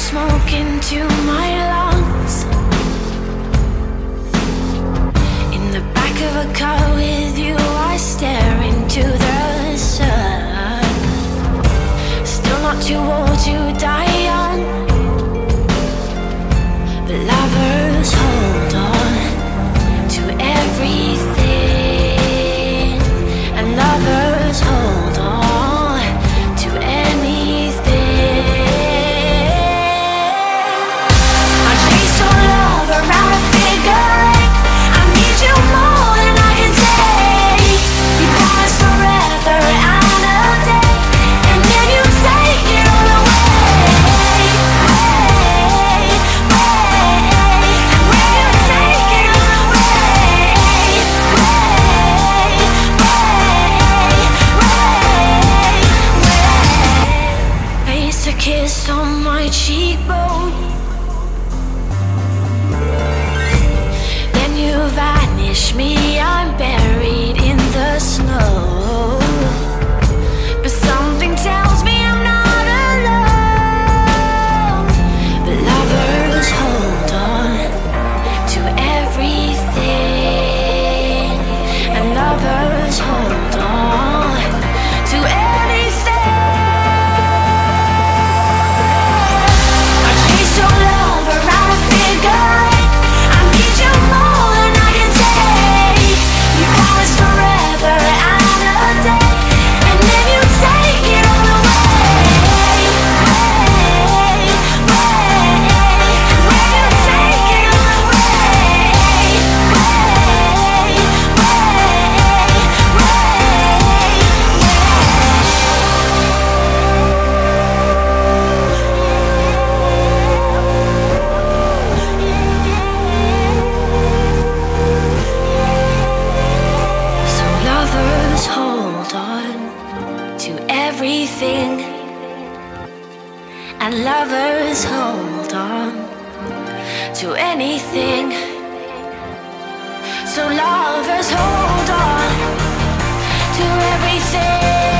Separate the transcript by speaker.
Speaker 1: smoke into my lungs. In the back of a car with you, I stare into the sun. Still not too old to die young, but lovers hold on to everything, and lovers hold on to anything. I chase your love around a figure eight. I need you more than I can take. You promise forever and a day, and then you take it all away. And when you take it all away, place a kiss on my cheekbone, then you vanish me. I'm buried in the snow, but something tells me I'm not alone. But lovers hold on to everything, and lovers hold on to anything. I chase your love around a figure eight. I need you more than I can take. You promise forever and a day, and then you take it all away. And when you take it all So lovers hold on to everything, and lovers hold on to anything. So lovers hold on to everything.